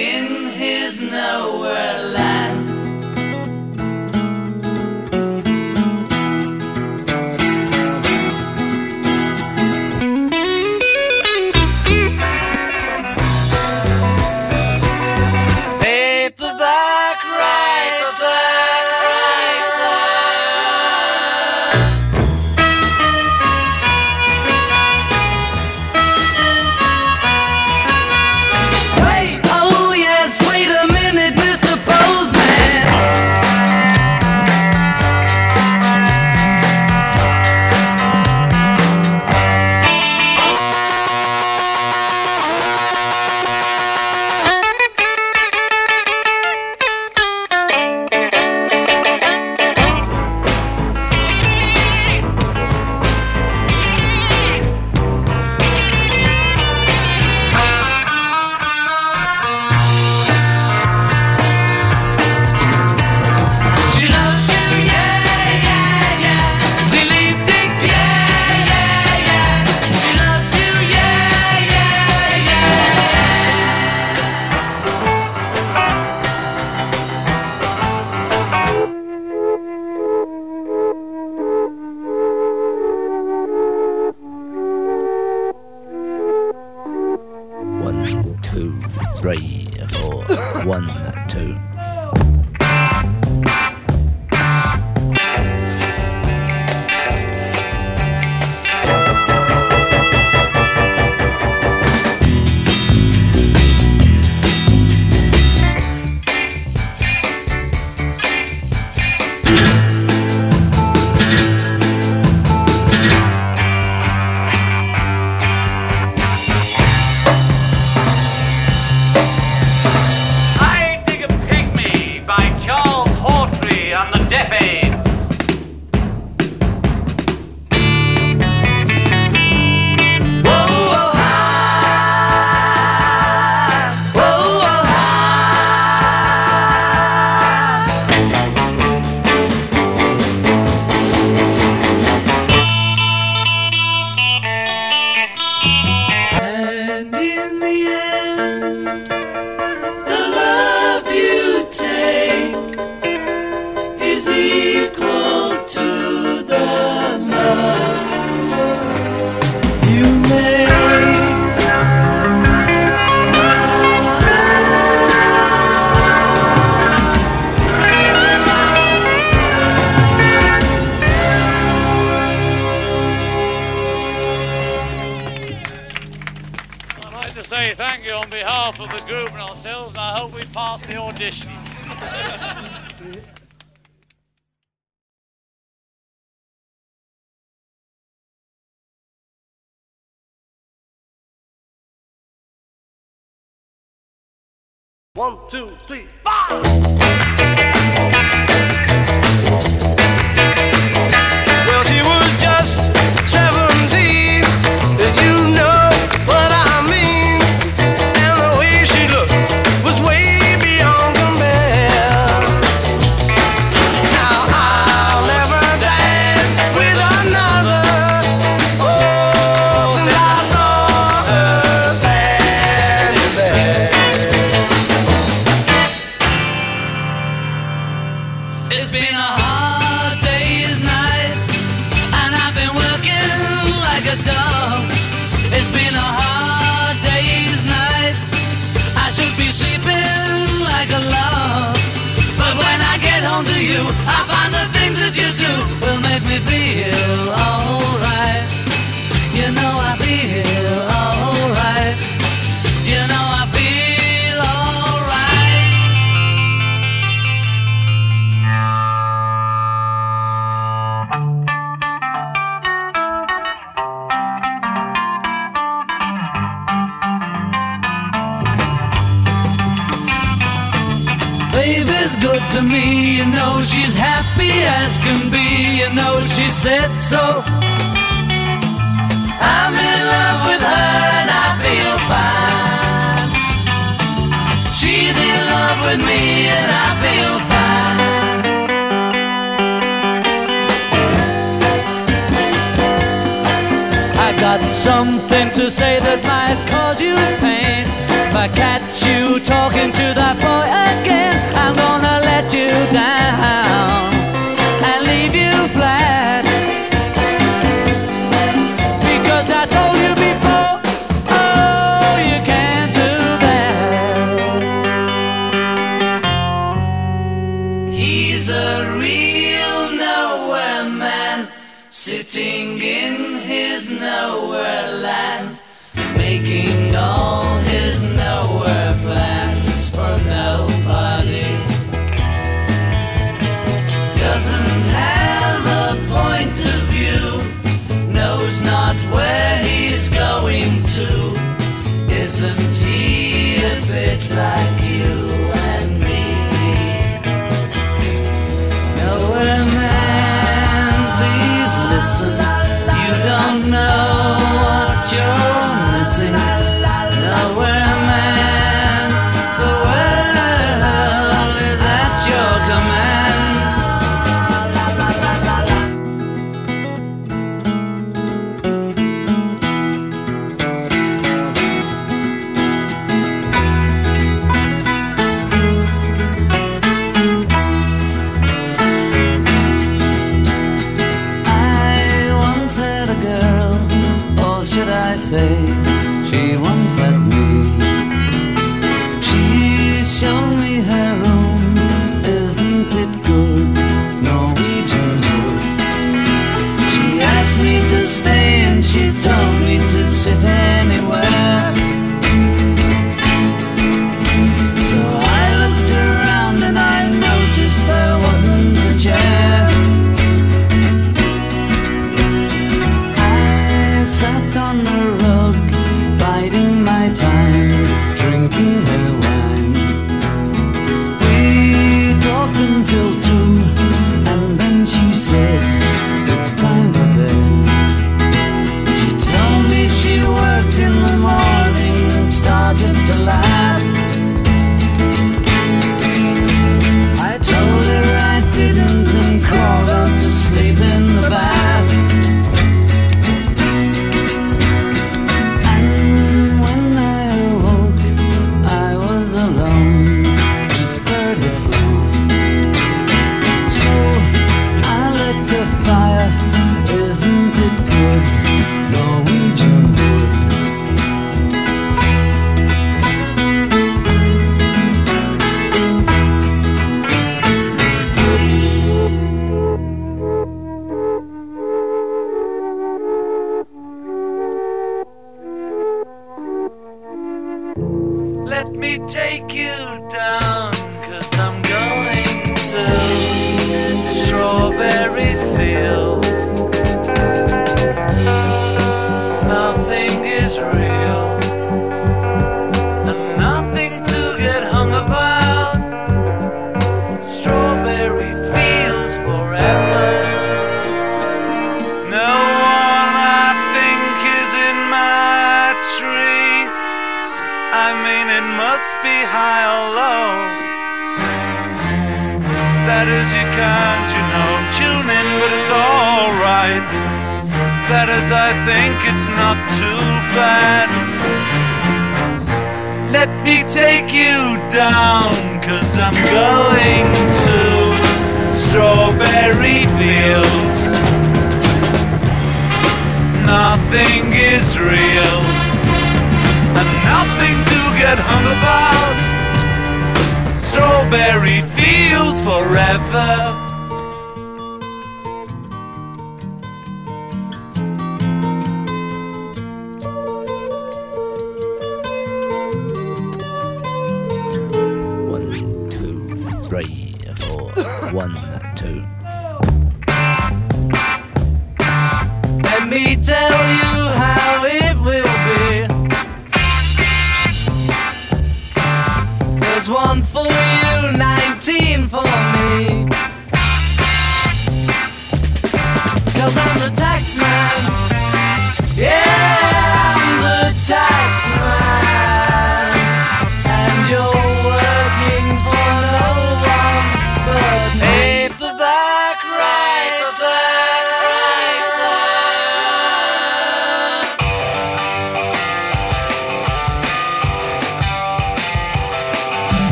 in his nowhere land. Paperback writer. Thank you on behalf of the group and ourselves, and I hope we pass the audition. One, two, three, four! Well, she was just 17, you know what I mean. And the way she looked was way beyond compare. Now I'll never dance with another. Oh, since I saw her standing there. It's been a hard day's night, and I've been working like a dog. It's been a hard day's night, I should be sleeping like a log. But when I get home to you, I find the things that you do will make me feel alright. You know I feel alright. You know I feel alright. Baby's good to me, you know she's happy as can be, you know she said so. I'm in love with her and I feel fine. She's in love with me and I feel fine. I got something to say that might cause you pain. If I catch you talking to that boy again, I'm gonna let you down and leave you flat. Because I told you before, oh, you can't do that. He's a real nowhere man, sitting in his nowhere land, making all his nowhere plans for nobody. Doesn't have a point of view, knows not where he's going to. Isn't he a bit like you and me? Nowhere man, please listen. You don't know what you're missing. Nowhere man, the world is at your command. I once had a girl, or should I say, she once had me. She showed me her room, isn't it good? Norwegian wood. She asked me to stay and she told me to sit anywhere. So I looked around and I noticed there wasn't a chair. I sat on the rug, biding my time, drinking her wine. We talked until 2, and then she said, it's time for bed. She told me she worked in the morning and started to laugh. I told her I didn't and crawled out to sleep in the bath. Isn't it good? Norwegian wood. Let me take you down, 'cause I'm going to strawberry fields. Nothing is real, and nothing to get hung about. Strawberry fields forever. No one I think is in my tree. I mean, it must be high or low. That is, you can't, tune in, but it's alright. That is, I think it's not too bad. Let me take you down, 'cause I'm going to strawberry fields. Nothing is real, and nothing to get hung about. Strawberry fields forever. One, two. Let me tell you how it will be. There's one for you, 19 for me. 'Cause I'm the tax man. Yeah, I'm the tax man. And you're working for no one but paperback writer.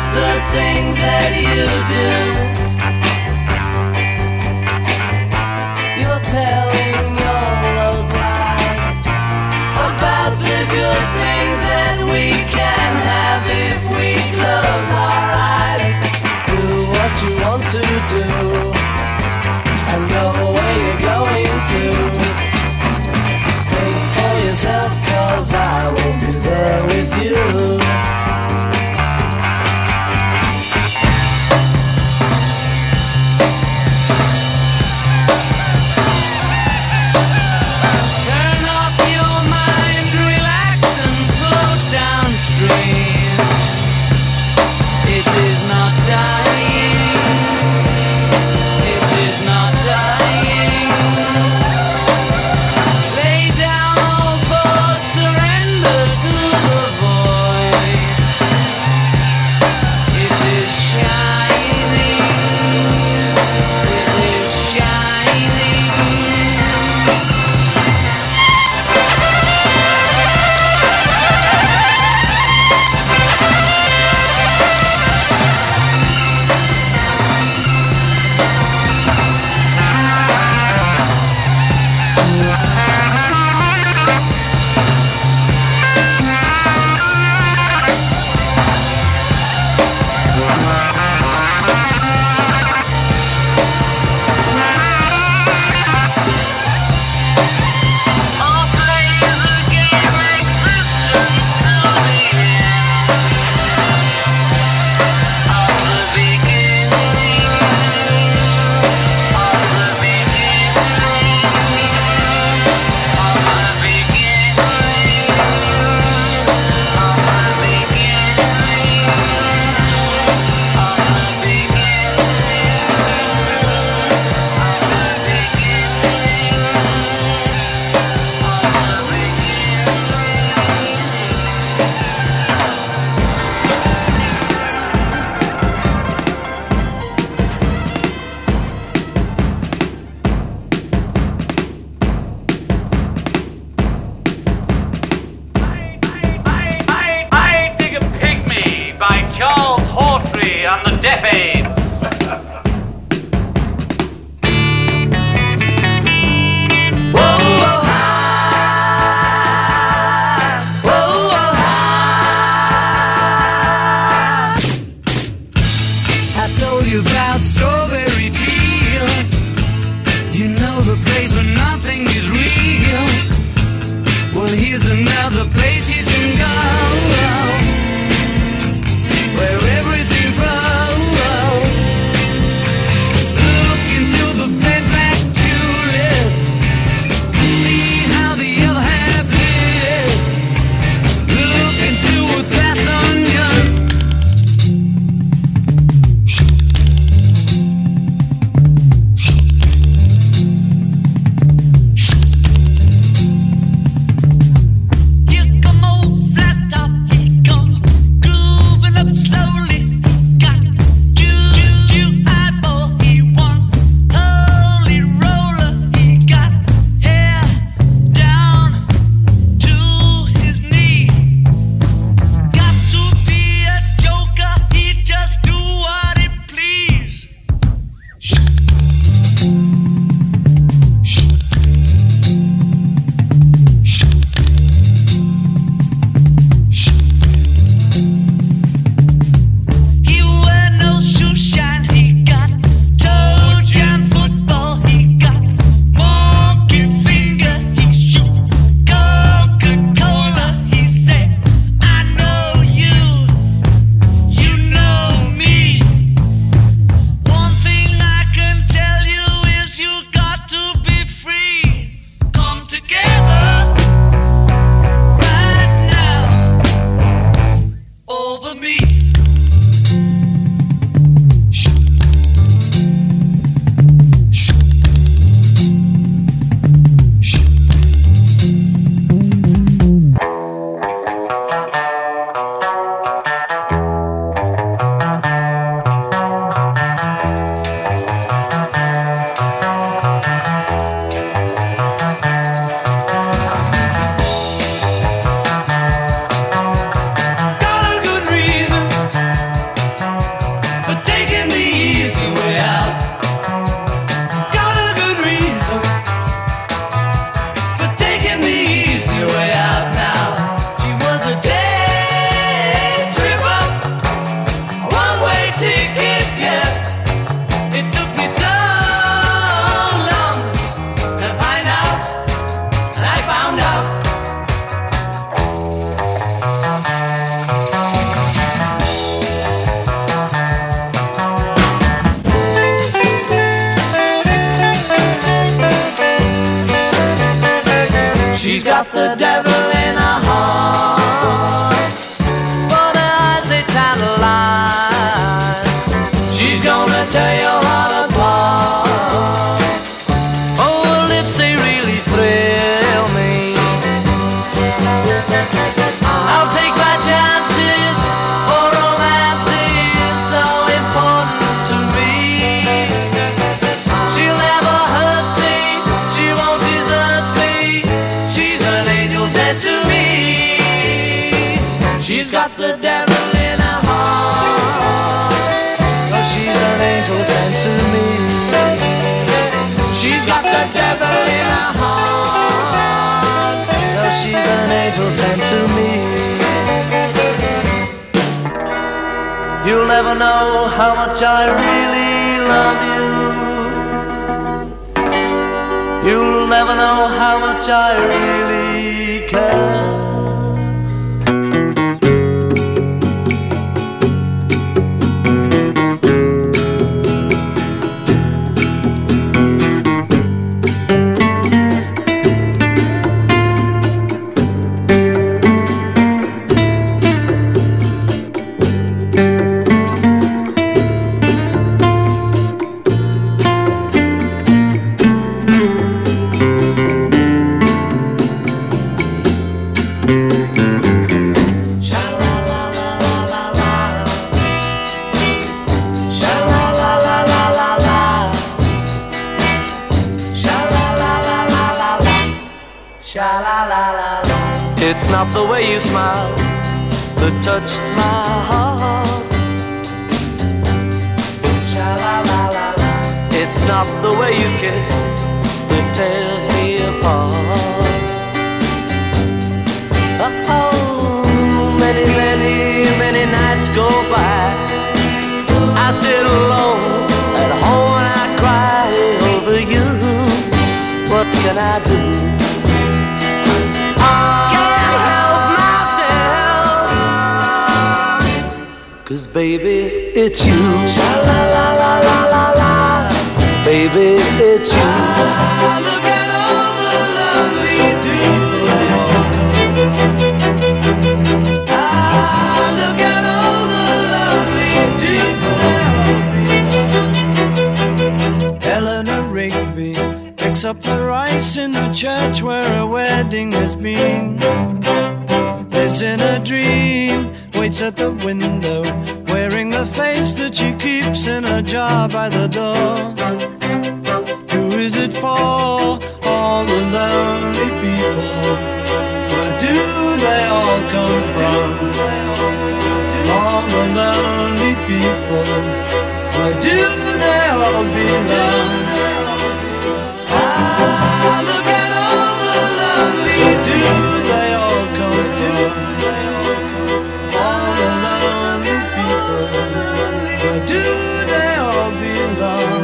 the things that you do. You're telling all those lies about the good things that we can have if we close our eyes. Do what you want to do and go where you're going to. Think for yourself, 'cause I won't be there with you. Turn off your mind, relax and float downstream. It is not dying. It is not dying. Lay down all thoughts, surrender to the void. It is shining. It is shining. I'll play the game existence to the end of the beginning. Of the beginning. Of the beginning. Of the beginning. Of the I Dig a Pygmy by Charles Hawtrey and the Deaf Aids. Whoa, whoa, hi. Whoa, whoa, hi. I told you about strawberry fields. You know the place where nothing is real. Well, here's another place you can go, where everything flows. She's got the devil in her heart, but her eyes they tantalize. She's gonna tear your heart apart. Oh, her lips they really thrill me. I'll take my chances, for romance is so important to me. She'll never hurt me, she won't desert me. She's an angel sent to me. She's got the devil in her heart, but she's an angel sent to me. She's got the devil in her heart, but she's an angel sent to me. You'll never know how much I really love you. You'll never know how much I really care. It's not the way you smile that touched my heart. Sha-la-la-la-la. It's not the way you kiss that tears me apart. Oh, many, many, many nights go by. I sit alone at home and I cry over you. What can I do? Cause baby, it's you. Sha-la-la-la-la-la-la. Baby, it's you. Look at all the lovely people. Look at all the lovely people. Eleanor Rigby picks up the rice in the church where a wedding has been. Lives in a dream, waits at the window, wearing the face that she keeps in a jar by the door. Who is it for? All the lonely people. Where do they all come from? All the lonely people. Where do they all belong? Look at all the lonely people. They all come from. All the lonely people. Where do they all belong?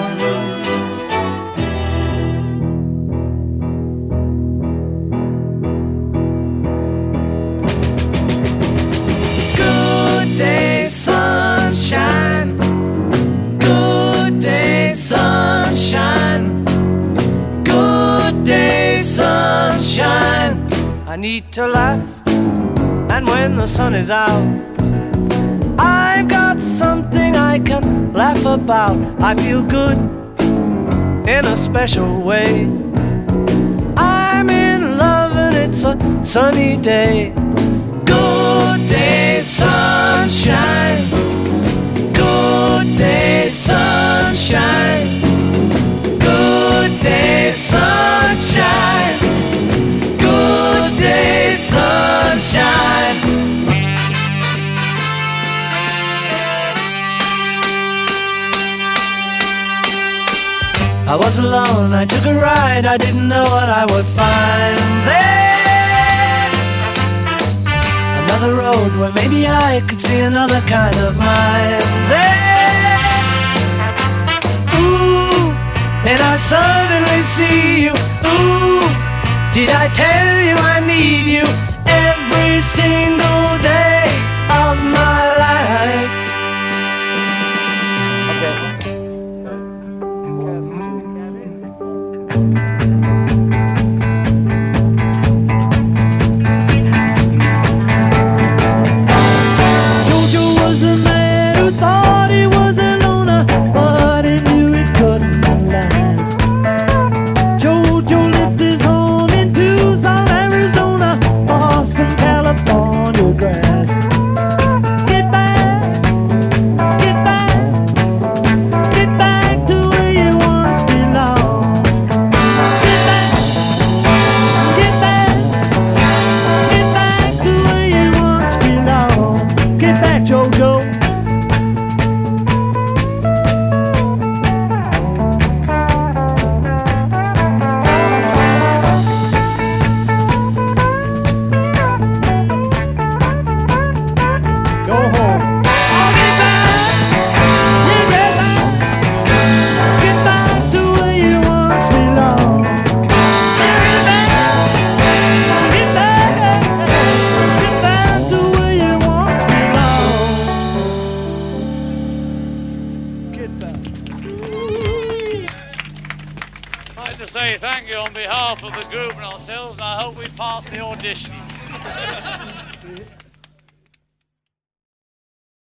Good day, sunshine. Good day, sunshine. Good day, sunshine. I need to laugh, and when the sun is out, I've got something I can laugh about. I feel good in a special way. I'm in love and it's a sunny day. Good day, sunshine. Good day, sunshine. Good day, sunshine. Good day, sunshine. I was alone, I took a ride, I didn't know what I would find there. Another road where maybe I could see another kind of mind there. Ooh, then I suddenly see you. Ooh, did I tell you I need you every single day of my life? Okay. ourselves, and I hope we pass the audition.